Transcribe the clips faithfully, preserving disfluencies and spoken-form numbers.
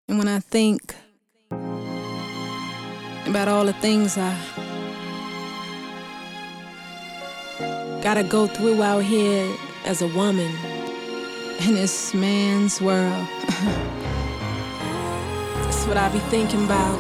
And when I think about all the things I gotta go through out here as a woman in this man's world, that's what I be thinking about.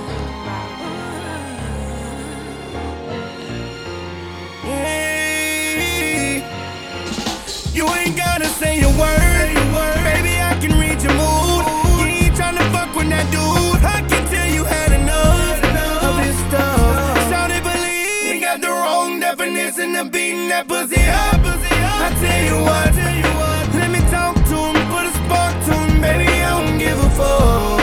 Hey, you ain't gotta say a word, baby, I can read your mood. You ain't tryna fuck with that dude, I can tell you had enough of his stuff. Shawty believe he got the wrong definition of beating that pussy up. I tell you what, let me talk to him, put a spark to him, baby, I don't give a fuck.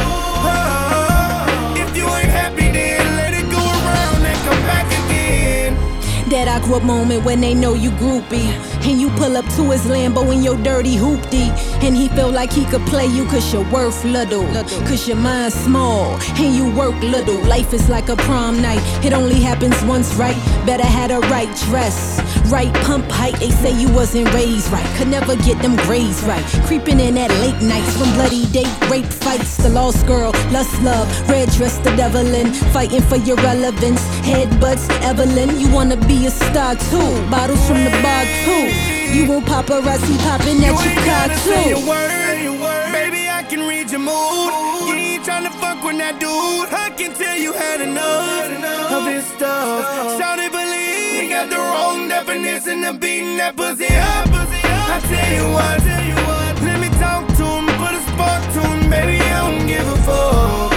If you ain't happy, then let it go around and come back again. That awkward moment when they know you groupie, and you pull up to his Lambo in your dirty hoopty, and he feel like he could play you cause you're worth little, cause your mind's small and you work little. Life is like a prom night, it only happens once, right? Better have the right dress, right pump height. They say you wasn't raised right, could never get them grades right. Creeping in at late nights from bloody date, rape fights. The lost girl, lust love, red dress the devil in, fighting for your relevance. Headbutts, Evelyn, you wanna be a star too. Bottles from the bar too. You want paparazzi popping at your car Say a too. word, baby, I can read your mood. You ain't tryna fuck with that dude, I can tell you had enough of his stuff. Shawty believe he got the wrong definition of beating that pussy up. I tell you what, let me talk to him, put a spark to him, baby, I don't give a fuck.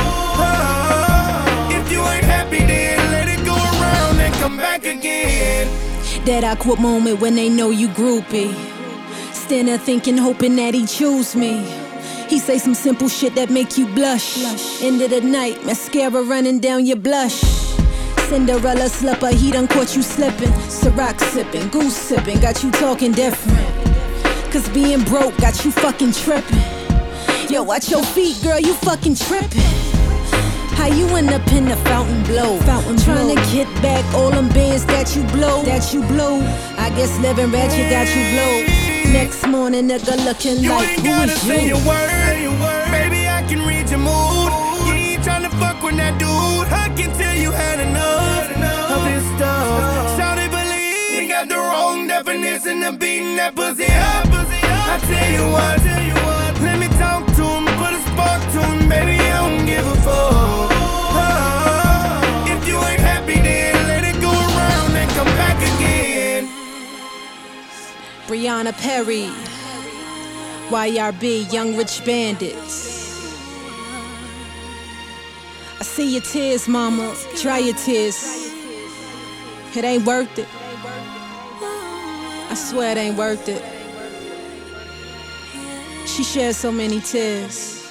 If you ain't happy, then let it go around and come back again. That awkward moment when they know you groupie, stand there thinking, hoping that he choose me. He say some simple shit that make you blush. End of the night, mascara running down your blush. Cinderella slipper, he done caught you slipping. Ciroc sipping, goose sipping, got you talking different. Cause being broke got you fucking tripping. Yo, watch your feet, girl, you fucking tripping. How you end up in the fountain blow? Fountain trying to get back all them bands that you blow. That you blow. I guess living ratchet got you blow. Next morning, nigga looking You like, ain't who gotta is say you? a word, baby, I can read your mood. You ain't tryna fuck with that dude, I can tell you had enough of his stuff. Shawty believe he got the wrong definition of beating that pussy up. I tell you what, let me talk to him, put a spark to him, baby, I don't give a fuck. If you ain't happy, then let it go around and come back again. Brianna Perry, Y R B, Young Rich Bandits. I see your tears, mama, dry your tears. It ain't worth it. I swear it ain't worth it. She shed so many tears.